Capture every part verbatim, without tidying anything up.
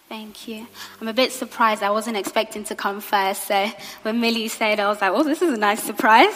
Thank you. I'm a bit surprised. I wasn't expecting to come first. So when Millie said, I was like, oh, this is a nice surprise.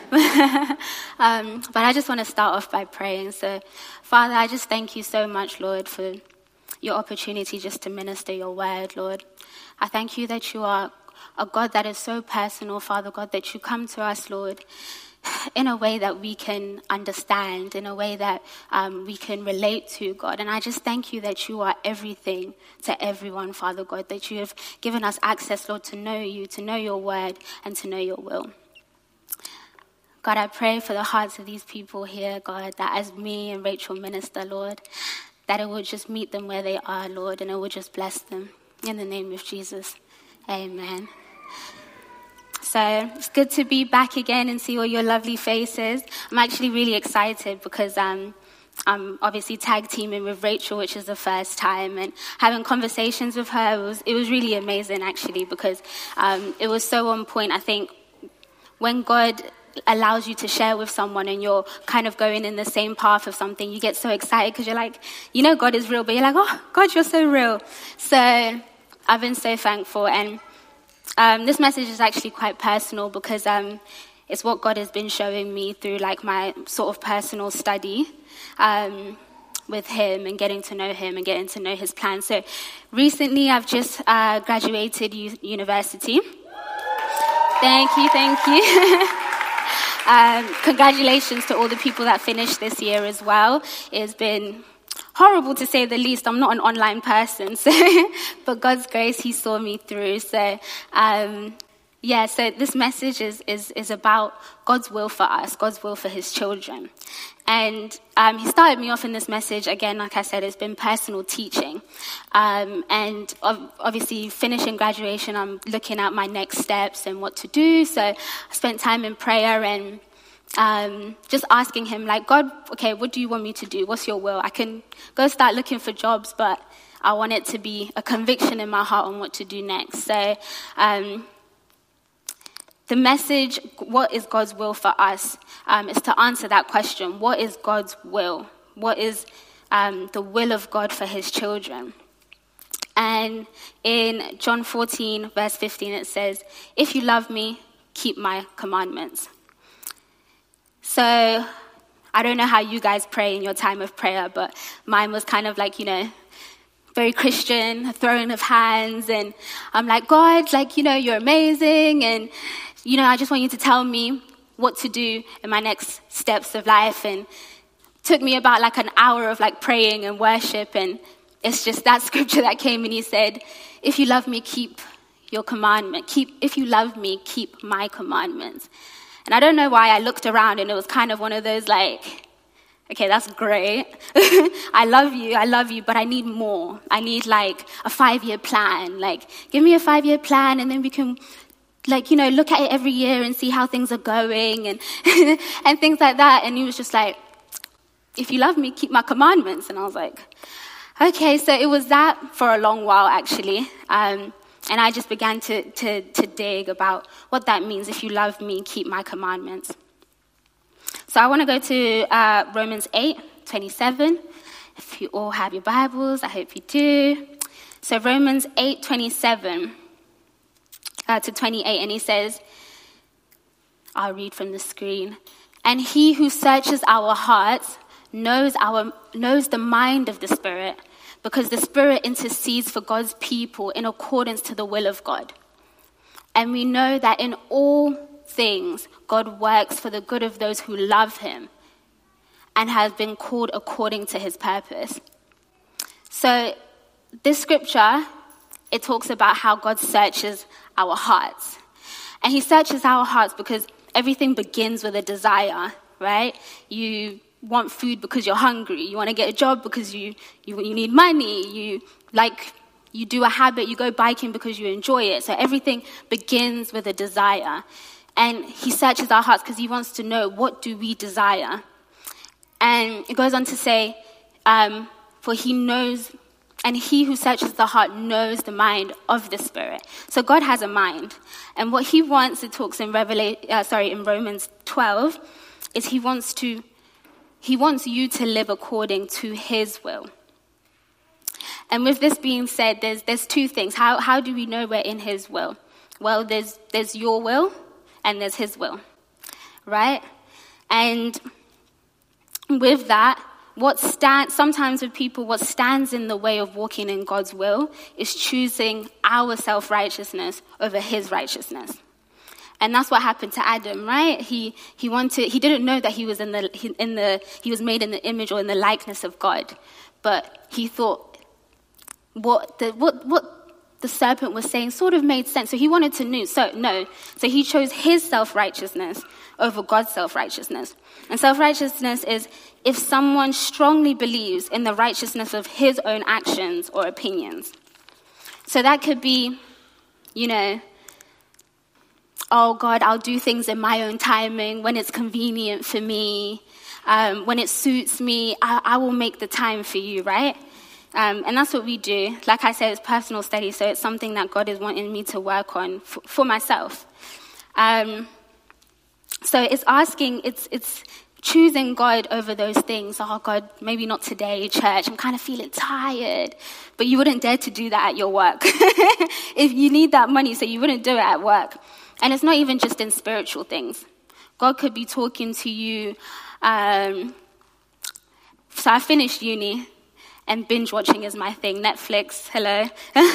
um, but I just want to start off by praying. So, Father, I just thank you so much, Lord, for your opportunity just to minister your word, Lord. I thank you that you are a God that is so personal, Father God, that you come to us, Lord, in a way that we can understand, in a way that um, we can relate to, God. And I just thank you that you are everything to everyone, Father God, that you have given us access, Lord, to know you, to know your word, and to know your will. God, I pray for the hearts of these people here, God, that as me and Rachel minister, Lord, that it would just meet them where they are, Lord, and it would just bless them. In the name of Jesus, amen. So it's good to be back again and see all your lovely faces. I'm actually really excited because um, I'm obviously tag teaming with Rachel, which is the first time, and having conversations with her, it was, it was really amazing actually, because um, it was so on point. I think when God allows you to share with someone and you're kind of going in the same path of something, you get so excited because you're like, you know God is real, but you're like, oh, God, you're so real. So I've been so thankful. And Um, this message is actually quite personal because um, it's what God has been showing me through like my sort of personal study um, with him and getting to know him and getting to know his plan. So recently I've just uh, graduated u- university. Thank you, thank you. um, congratulations to all the people that finished this year as well. It's been horrible to say the least. I'm not an online person, so but God's grace, he saw me through. So, um, yeah, so this message is, is, is about God's will for us, God's will for his children. And um, he started me off in this message, again, like I said, it's been personal teaching. Um, and ov- obviously finishing graduation, I'm looking at my next steps and what to do. So I spent time in prayer and Um, just asking him, like, God, okay, what do you want me to do? What's your will? I can go start looking for jobs, but I want it to be a conviction in my heart on what to do next. So um, the message, what is God's will for us, um, is to answer that question. What is God's will? What is um, the will of God for his children? And in John fourteen, verse fifteen, it says, if you love me, keep my commandments. So I don't know how you guys pray in your time of prayer, but mine was kind of like, you know, very Christian, throwing of hands. And I'm like, God, like, you know, you're amazing. And, you know, I just want you to tell me what to do in my next steps of life. And it took me about like an hour of like praying and worship. And it's just that scripture that came and he said, if you love me, keep your commandment. Keep, if you love me, keep my commandments. And I don't know why I looked around and it was kind of one of those like, okay, that's great. I love you, I love you, but I need more. I need like a five-year plan. Like, give me a five-year plan and then we can, like, you know, look at it every year and see how things are going and and things like that. And he was just like, if you love me, keep my commandments. And I was like, okay, so it was that for a long while actually. Um, And I just began to, to, to dig about what that means. If you love me, keep my commandments. So I want to go to uh, Romans eight twenty-seven. If you all have your Bibles, I hope you do. So Romans eight twenty-seven uh, to twenty-eight, and he says, I'll read from the screen. And he who searches our hearts knows our knows the mind of the Spirit, because the Spirit intercedes for God's people in accordance to the will of God. And we know that in all things, God works for the good of those who love him and have been called according to his purpose. So this scripture, it talks about how God searches our hearts. And he searches our hearts because everything begins with a desire, right? You want food because you're hungry. You want to get a job because you, you you need money. You like you do a habit. You go biking because you enjoy it. So everything begins with a desire, and he searches our hearts because he wants to know, what do we desire? And it goes on to say, um, for he knows, and he who searches the heart knows the mind of the Spirit. So God has a mind, and what he wants, it talks in Revelation, uh, sorry, in Romans twelve, is he wants to. He wants you to live according to his will. And with this being said, there's there's two things. How how do we know we're in his will? Well, there's there's your will and there's his will, right? And with that, what stand sometimes with people, what stands in the way of walking in God's will is choosing our self-righteousness over his righteousness. And that's what happened to Adam, right? He he wanted he didn't know that he was in the in the he was made in the image or in the likeness of God, but he thought what the what what the serpent was saying sort of made sense. So he wanted to know. So no, so he chose his self-righteousness over God's self-righteousness. And self-righteousness is if someone strongly believes in the righteousness of his own actions or opinions. So that could be, you know, oh, God, I'll do things in my own timing when it's convenient for me. Um, when it suits me, I, I will make the time for you, right? Um, and that's what we do. Like I said, it's personal study, so it's something that God is wanting me to work on for, for myself. Um, so it's asking, it's it's choosing God over those things. Oh, God, maybe not today, church. I'm kind of feeling tired. But you wouldn't dare to do that at your work. If you need that money, so you wouldn't do it at work. And it's not even just in spiritual things. God could be talking to you. Um, so I finished uni, and binge watching is my thing. Netflix, hello.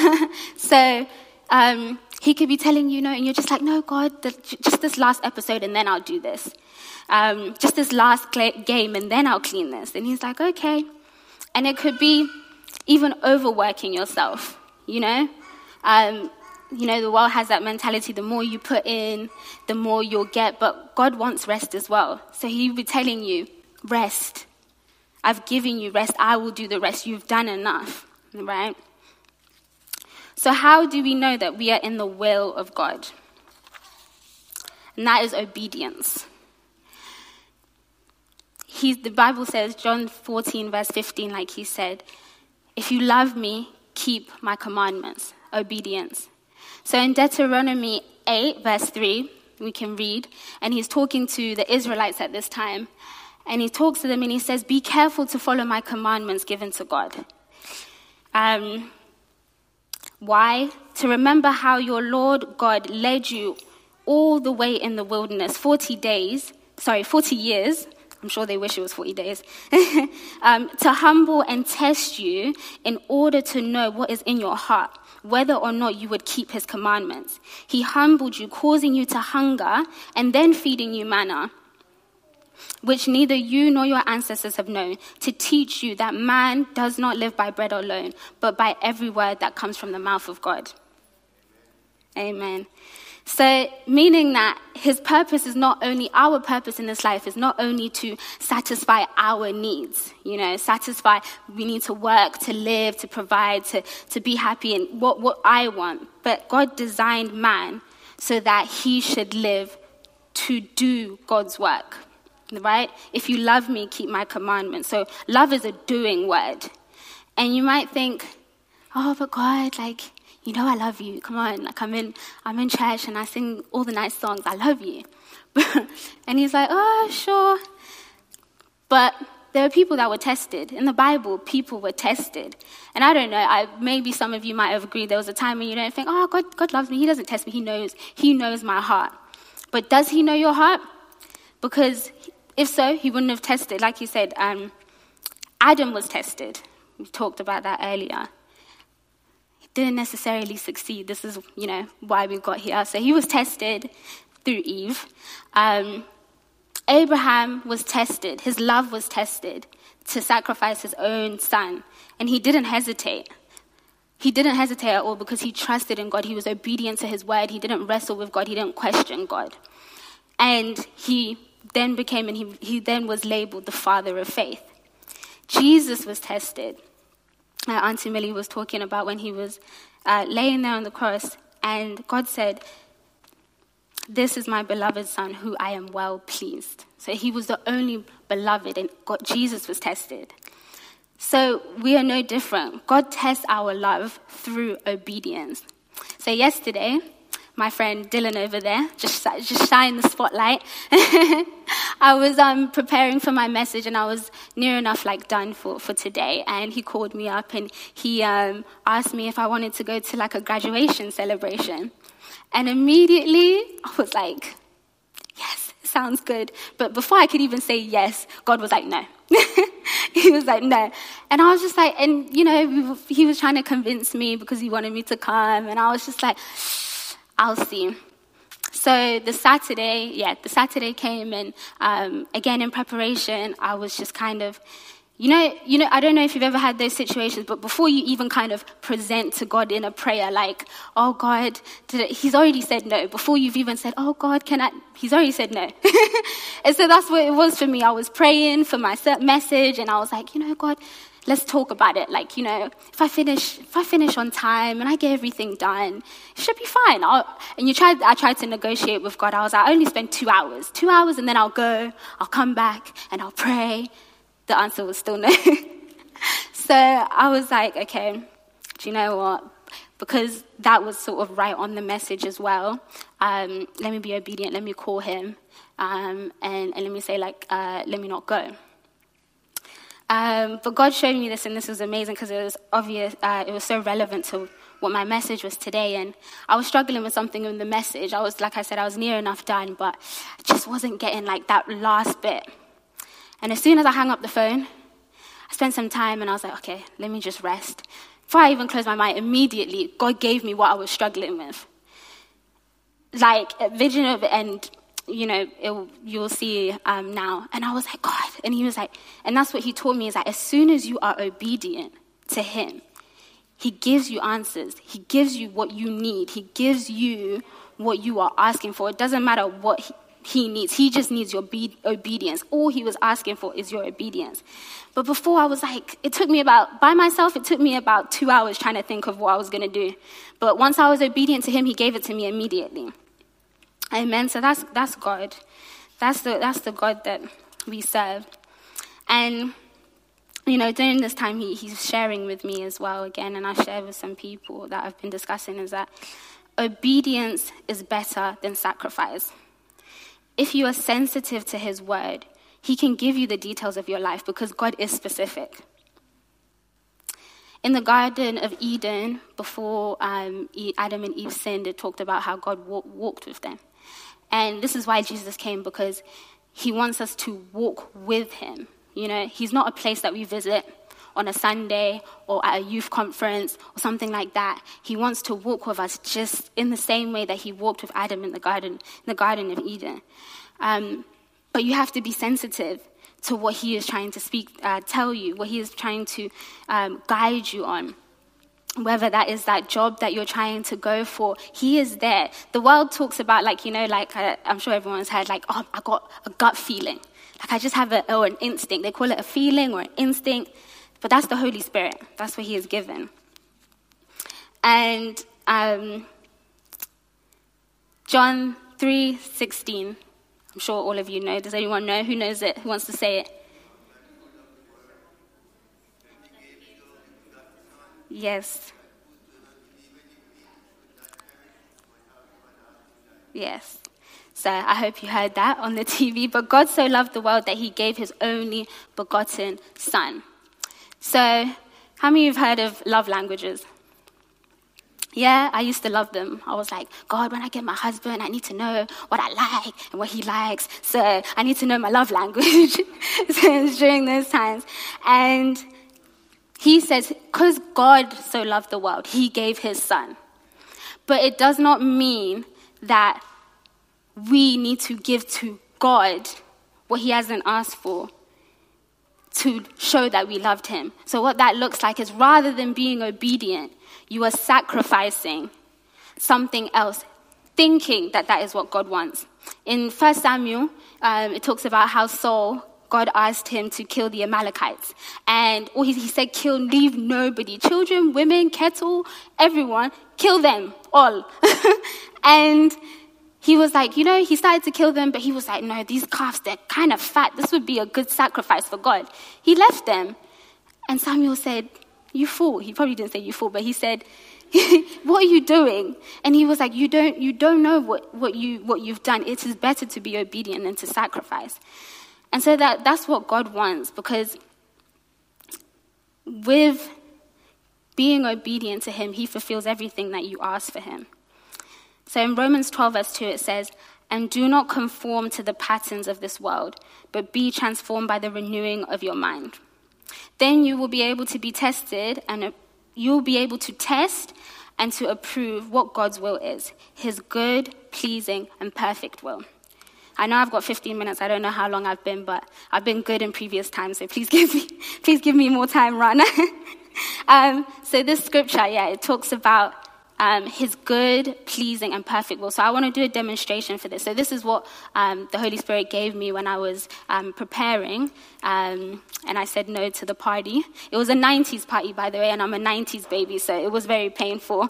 so um, he could be telling you, no, and you're just like, no, God, the, just this last episode, and then I'll do this. Um, just this last cl- game, and then I'll clean this. And he's like, okay. And it could be even overworking yourself, you know. Um, You know, the world has that mentality, the more you put in, the more you'll get. But God wants rest as well. So he'll be telling you, rest. I've given you rest. I will do the rest. You've done enough, right? So how do we know that we are in the will of God? And that is obedience. He, the Bible says, John fourteen, verse fifteen, like he said, if you love me, keep my commandments, obedience. So in Deuteronomy eight, verse three, we can read, and he's talking to the Israelites at this time, and he talks to them and he says, be careful to follow my commandments given to God. Um, why? To remember how your Lord God led you all the way in the wilderness, forty days, sorry, forty years, I'm sure they wish it was forty days, um, to humble and test you in order to know what is in your heart, whether or not you would keep his commandments. He humbled you, causing you to hunger, and then feeding you manna, which neither you nor your ancestors have known, to teach you that man does not live by bread alone, but by every word that comes from the mouth of God. Amen. So, meaning that his purpose is not only, our purpose in this life is not only to satisfy our needs, you know, satisfy, we need to work, to live, to provide, to, to be happy, and what, what I want. But God designed man so that he should live to do God's work, right? If you love me, keep my commandments. So, love is a doing word. And you might think, oh, but God, like, you know I love you. Come on, like I'm in, I'm in church and I sing all the nice songs. I love you. And he's like, oh, sure. But there were people that were tested. In the Bible, people were tested. And I don't know, I, maybe some of you might have agreed there was a time when you don't think, oh, God, God loves me. He doesn't test me. He knows. He knows my heart. But does he know your heart? Because if so, he wouldn't have tested. Like you said, um, Adam was tested. We talked about that earlier. Didn't necessarily succeed. This is, you know, why we got here. So he was tested through Eve. Um, Abraham was tested. His love was tested to sacrifice his own son. And he didn't hesitate. He didn't hesitate at all because he trusted in God. He was obedient to his word. He didn't wrestle with God. He didn't question God. And he then became, and he, he then was labeled the father of faith. Jesus was tested. Uh, Auntie Millie was talking about when he was uh, laying there on the cross, and God said, this is my beloved son who I am well pleased. So he was the only beloved, and God, Jesus was tested. So we are no different. God tests our love through obedience. So yesterday, my friend Dylan over there, just just shine the spotlight. I was um, preparing for my message, and I was near enough like done for, for today. And he called me up, and he um, asked me if I wanted to go to like a graduation celebration. And immediately I was like, yes, sounds good. But before I could even say yes, God was like, no. He was like, no. And I was just like, and you know, he was trying to convince me because he wanted me to come. And I was just like, I'll see. So the Saturday, yeah, the Saturday came, and um, again in preparation, I was just kind of, you know, you know, I don't know if you've ever had those situations, but before you even kind of present to God in a prayer, like, oh God, did it, he's already said no. Before you've even said, oh God, can I, he's already said no. And so that's what it was for me. I was praying for my message, and I was like, you know, God, let's talk about it. Like, you know, if I finish, if I finish on time and I get everything done, it should be fine. I'll, and you tried, I tried to negotiate with God. I was like, I only spend two hours, two hours, and then I'll go, I'll come back and I'll pray. The answer was still no. So I was like, okay, do you know what? Because that was sort of right on the message as well. Um, let me be obedient. Let me call him. Um, and, and let me say, like, uh, let me not go. Um, but God showed me this, and this was amazing because it was obvious, uh, it was so relevant to what my message was today. And I was struggling with something in the message. I was, like I said, I was near enough done, but I just wasn't getting like that last bit. And as soon as I hung up the phone, I spent some time and I was like, okay, let me just rest. Before I even closed my mind, immediately, God gave me what I was struggling with. Like a vision of it, and you know, it, you'll see um, now. And I was like, God. And he was like, and that's what he told me, is that as soon as you are obedient to him, he gives you answers. He gives you what you need. He gives you what you are asking for. It doesn't matter what he, he needs. He just needs your be- obedience. All he was asking for is your obedience. But before, I was like, it took me about, by myself, it took me about two hours trying to think of what I was going to do. But once I was obedient to him, he gave it to me immediately. Amen. So that's that's God. That's the that's the God that we serve. And you know, during this time, he, he's sharing with me as well again, and I shared with some people that I've been discussing, is that obedience is better than sacrifice. If you are sensitive to his word, he can give you the details of your life because God is specific. In the Garden of Eden, before um, Adam and Eve sinned, it talked about how God walk, walked with them. And this is why Jesus came, because he wants us to walk with him. You know, he's not a place that we visit on a Sunday or at a youth conference or something like that. He wants to walk with us just in the same way that he walked with Adam in the garden, in the Garden of Eden. Um, but you have to be sensitive to what he is trying to speak, uh, tell you, what he is trying to um, guide you on. Whether that is that job that you're trying to go for, he is there. The world talks about, like, you know, like, uh, I'm sure everyone's heard, like, oh, I got a gut feeling. Like, I just have a, or an instinct. They call it a feeling or an instinct, but that's the Holy Spirit. That's what he is given. And um, John three sixteen, I'm sure all of you know. Does anyone know? Who knows it? Who wants to say it? Yes. Yes. So I hope you heard that on the T V. But God so loved the world that he gave his only begotten son. So how many of you have heard of love languages? Yeah, I used to love them. I was like, God, when I get my husband, I need to know what I like and what he likes. So I need to know my love language. So during those times. And he says, because God so loved the world, he gave his son. But it does not mean that we need to give to God what he hasn't asked for to show that we loved him. So what that looks like is, rather than being obedient, you are sacrificing something else, thinking that that is what God wants. In First Samuel, um, it talks about how Saul, God asked him to kill the Amalekites. And or he, he said, kill, leave nobody. Children, women, cattle, everyone, kill them all. And he was like, you know, he started to kill them, but he was like, no, these calves, they're kind of fat. This would be a good sacrifice for God. He left them. And Samuel said, you fool. He probably didn't say you fool, but he said, what are you doing? And he was like, you don't you don't know what, what, you, what you've done. It is better to be obedient than to sacrifice. And so that that's what God wants, because with being obedient to him, he fulfills everything that you ask for him. So in Romans twelve verse two, it says, and do not conform to the patterns of this world, but be transformed by the renewing of your mind. Then you will be able to be tested, and you will be able to test and to approve what God's will is, his good, pleasing, and perfect will. I know I've got fifteen minutes. I don't know how long I've been, but I've been good in previous times, so please give me, please give me more time, Rana. um, so this scripture, yeah, it talks about um, his good, pleasing, and perfect will. So I want to do a demonstration for this. So this is what um, the Holy Spirit gave me when I was um, preparing, um, and I said no to the party. It was a nineties party, by the way, and I'm a nineties baby, so it was very painful.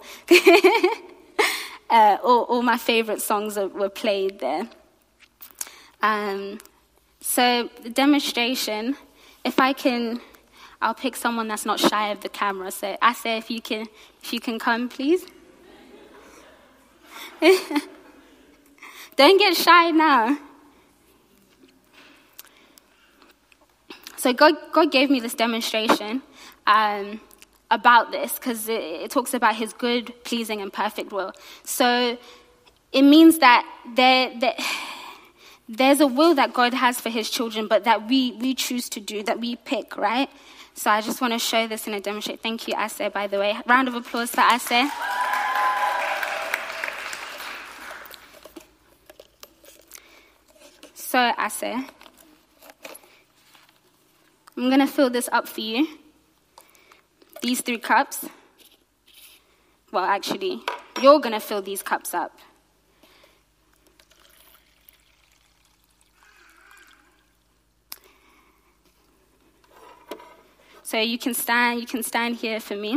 uh, all, all my favorite songs are, were played there. Um, so the demonstration, if I can, I'll pick someone that's not shy of the camera. So I say, if you can, if you can come, please. Don't get shy now. So God, God gave me this demonstration um, about this, because it, it talks about his good, pleasing, and perfect will. So it means that there, there There's a will that God has for his children, but that we, we choose to do, that we pick, right? So I just want to show this in a demonstration. Thank you, Ase, by the way. Round of applause for Ase. So, Ase, I'm going to fill this up for you. These three cups. Well, actually, you're going to fill these cups up. So you can stand, you can stand here for me.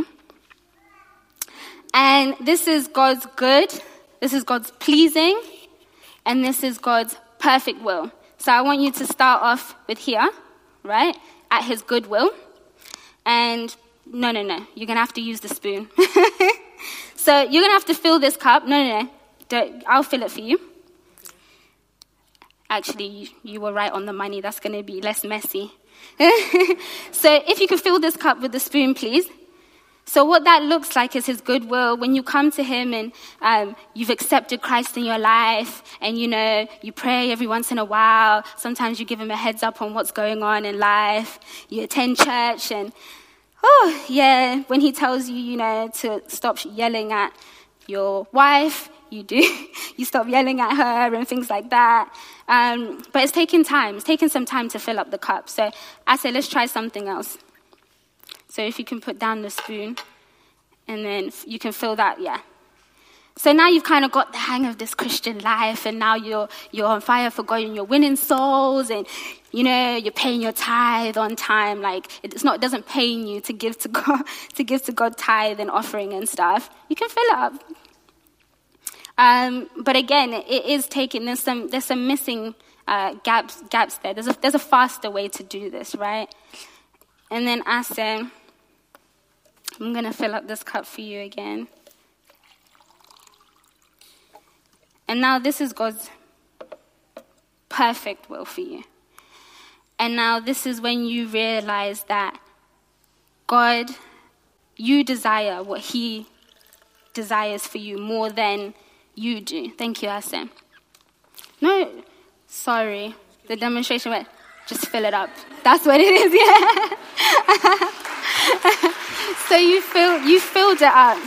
And this is God's good, this is God's pleasing, and this is God's perfect will. So I want you to start off with here, right, at his good will. And no, no, no, you're going to have to use the spoon. So you're going to have to fill this cup. No, no, no, don't, I'll fill it for you. Actually, you, you were right on the money. That's going to be less messy. So if you can fill this cup with the spoon, please. So what that looks like is his goodwill. When you come to him and um, you've accepted Christ in your life, and, you know, you pray every once in a while. Sometimes you give him a heads up on what's going on in life. You attend church, and, oh, yeah, when he tells you, you know, to stop yelling at your wife, you do. You stop yelling at her and things like that. Um, but it's taking time. It's taking some time to fill up the cup. So I say, let's try something else. So if you can put down the spoon, and then you can fill that, yeah. So now you've kind of got the hang of this Christian life, and now you're you're on fire for God, and you're winning souls, and, you know, you're paying your tithe on time. Like, it's not, it doesn't pain you to give to God, to give to God tithe and offering and stuff. You can fill it up. Um, but again, it is taking, there's some, there's some missing uh, gaps, gaps there. There's a, there's a faster way to do this, right? And then I say, I'm going to fill up this cup for you again. And now this is God's perfect will for you. And now this is when you realize that God, you desire what he desires for you more than you do. Thank you, Asim. No, sorry. The demonstration went, just fill it up. That's what it is, yeah. So you fill, you filled it up.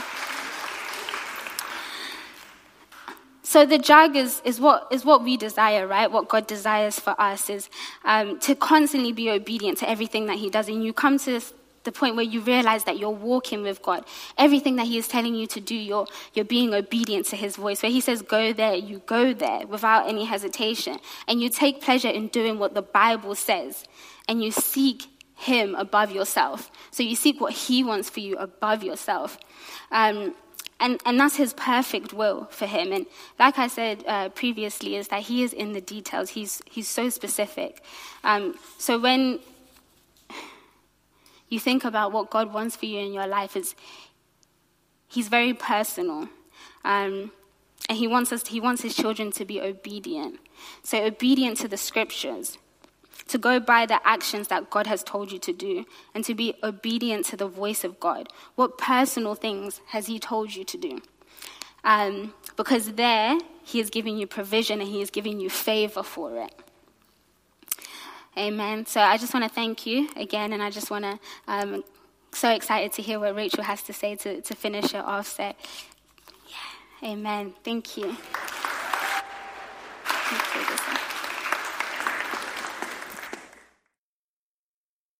So the jug is, is what is what we desire, right? What God desires for us is um, to constantly be obedient to everything that he does. And you come to this, the point where you realize that you're walking with God. Everything that he is telling you to do, you're, you're being obedient to his voice. Where he says, go there, you go there without any hesitation. And you take pleasure in doing what the Bible says. And you seek him above yourself. So you seek what he wants for you above yourself. Um, and, and that's his perfect will for him. And like I said uh, previously, is that he is in the details. He's, he's so specific. Um, so when you think about what God wants for you in your life, is he's very personal. Um, and he wants us, he wants his children to be obedient. So obedient to the scriptures, to go by the actions that God has told you to do, and to be obedient to the voice of God. What personal things has he told you to do? Um, because there, he is giving you provision and he is giving you favor for it. Amen. So I just want to thank you again, and I just want to, um, so excited to hear what Rachel has to say to, to finish it off. So, yeah, amen. Thank you. Thank you.